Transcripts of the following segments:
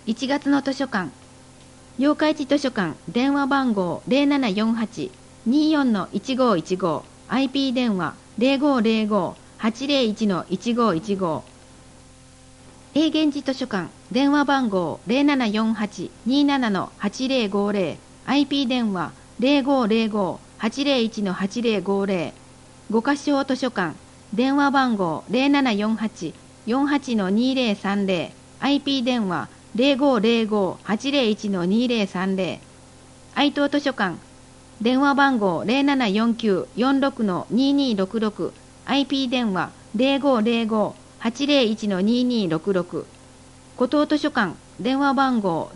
1月の図書館、八日市図書館電話番号 0748-24-1515 IP 電話 0505-801-1515 永源寺図書館電話番号 0748-27-8050 IP 電話 0505-801-8050 五箇所図書館電話番号 0748-48-2030 IP 電話 0505-801-2030 愛東図書館電話番号 0749-46-2266 IP 電話 0505-801-2266 古東図書館電話番号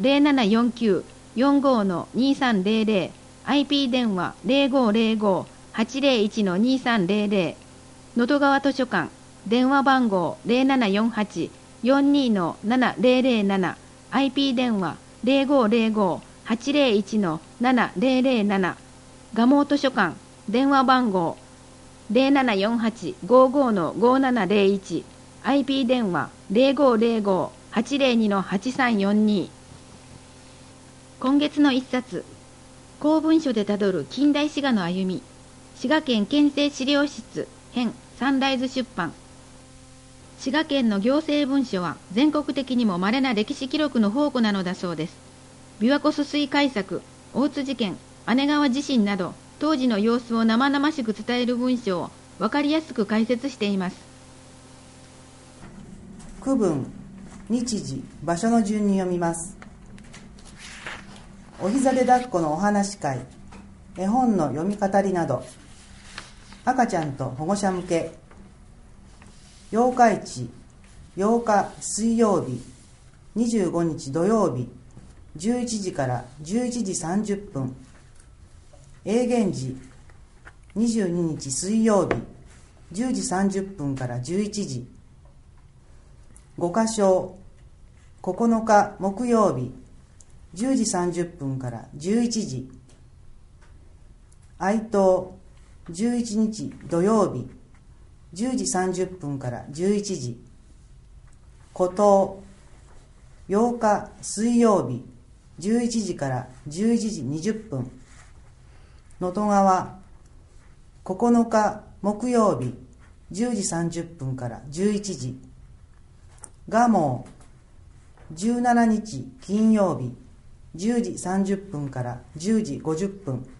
0749-45-2300 IP 電話 0505-801-2300 能登川図書館電話番号 0748-42-7007 IP 電話 0505-801-7007 蒲生図書館電話番号 0748-55-5701 IP 電話 0505-802-8342 今月の一冊公文書でたどる近代滋賀の歩み滋賀県県政資料室編サンライズ出版滋賀県の行政文書は全国的にも稀な歴史記録の宝庫なのだそうです。琵琶湖疏水開削、大津事件、姉川地震など当時の様子を生々しく伝える文章を分かりやすく解説しています。 区分、日時、場所の順に読みます。お膝で抱っこのお話会、絵本の読み語りなど、赤ちゃんと保護者向け、八日市8日水曜日25日土曜日11時から11時30分永源寺22日水曜日10時30分から11時五箇所9日木曜日10時30分から11時愛東11日土曜日10時30分から11時古東8日水曜日11時から11時20分能登川9日木曜日10時30分から11時蒲生17日金曜日10時30分から10時50分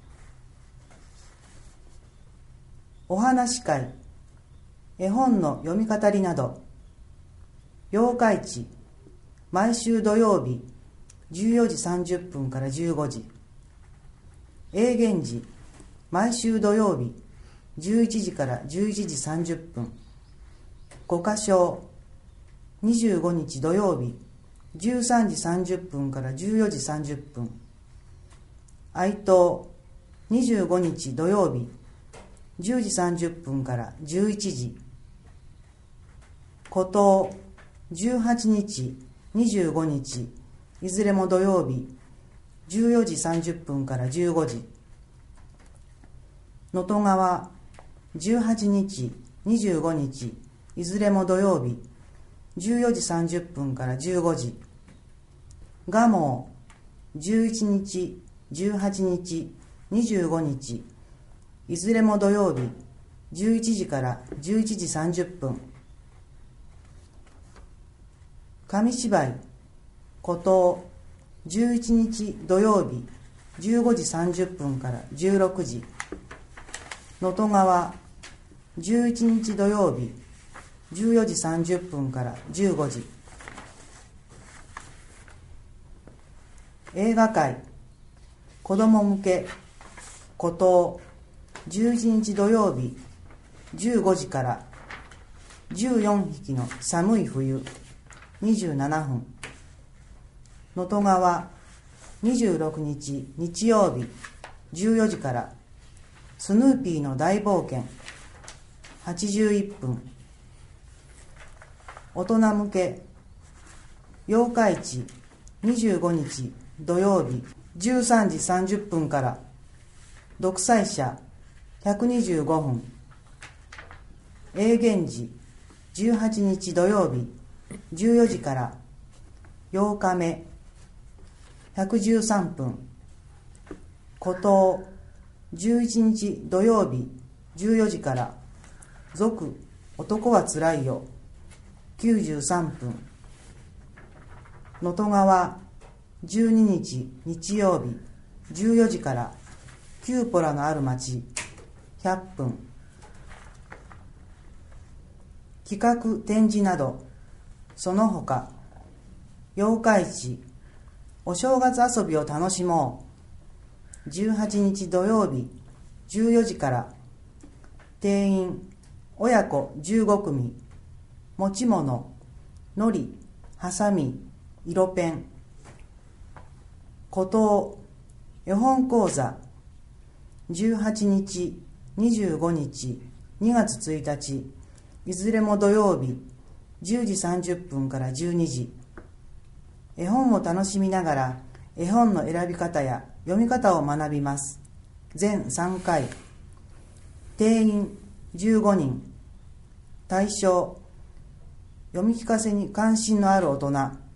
お話会絵本の読み語りなど八日市毎週土曜日14時30分から15時永源寺毎週土曜日11時から11時30分五箇所25日土曜日13時30分から14時30分愛東25日土曜日10時30分から11時古東18日25日いずれも土曜日14時30分から15時能登川18日25日いずれも土曜日14時30分から15時蒲生11日18日25日いずれも土曜日11時から11時30分紙芝居古東11日土曜日15時30分から16時能登川11日土曜日14時30分から15時映画界子ども向け古東11日土曜日15時から14匹の寒い冬27分能登川26日日曜日14時からスヌーピーの大冒険81分大人向け八日市25日土曜日13時30分から独裁者125分永源寺18日土曜日14時から8日目 113分。孤島11日土曜日14時から続男はつらいよ93分。能登川12日日曜日14時からキューポラのある町100分。企画展示などその他八日市お正月遊びを楽しもう18日土曜日14時から定員親子15組持ち物のりはさみ色ペン孤島絵本講座18日25日2月1日いずれも土曜日10時30分から12時。絵本を楽しみながら絵本の選び方や読み方を学びます。全3回。定員15人。対象読み聞かせに関心のある大人